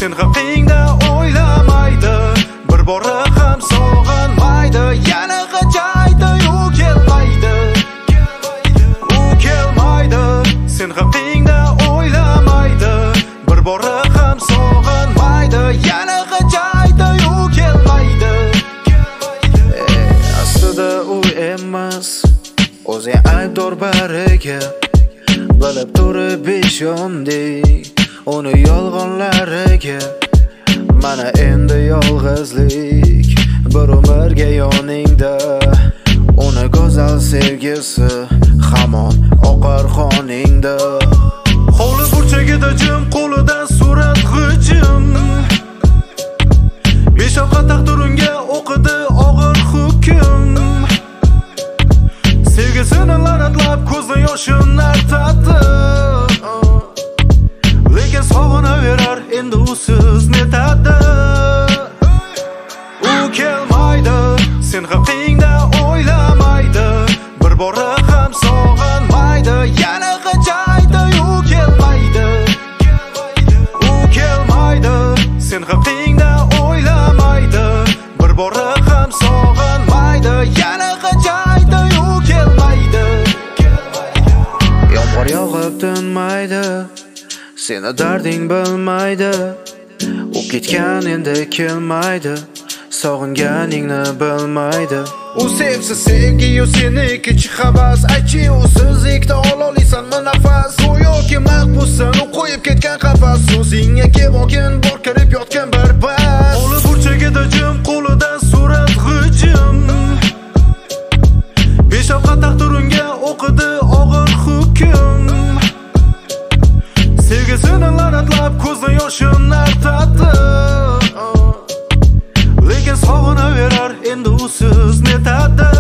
sen haqingda o'ylamaydi, bir bora ham sog'inmaydi, yana qachaydi u kelmaydi, sen haqingda o'ylamaydi, bir bora ham sog'inmaydi, yana qachaydi u kelmaydi. Aslida u emas, o'zi aybdor bariga, bilib turib ishondik uni yolg'onlariga. Mana endi yolg'izlik bir umrga yoningda, uni go'zal sevgisi hamon oqar qoningda. Hovli burchagida jim, qo'lidan surat g'ijim, beshafqat taqdiringa o'qidi og'ir hukm. Sevgisini la'natlab ko'zdan yoshin artadi, lekin sog'inaverar endi usiz netadi. U kelmaydi, sen haqingda o'ylamaydi, bir bora ham sog'inmaydi, yana qachaydi u kelmaydi. U kelmaydi, sen haqingda o'ylamaydi, bir bora ham sog'inmaydi, yana qachaydi u kelmaydi. Yomg'ir yog'ib tinmaydi, seni darding bilmaydi, u ketgan endi kelmaydi, sog'inganingni bilmaydi. U sevsa sevgi, u seniki havas, aychi usizlikda ololiysanmi nafas, go'yoki mahbussan u qo'yib ketgan qafas, o'zingga kevokin bor kirib yotgan barbas. Hovli burchagida jim, qo'lidan surat g'ijim, beshafqat taqdiringa o'qidi og'ir hukm. Sevgisini la'natlab ko'zdan yoshin artadi, lekin sog'inaverar endi usiz netadi.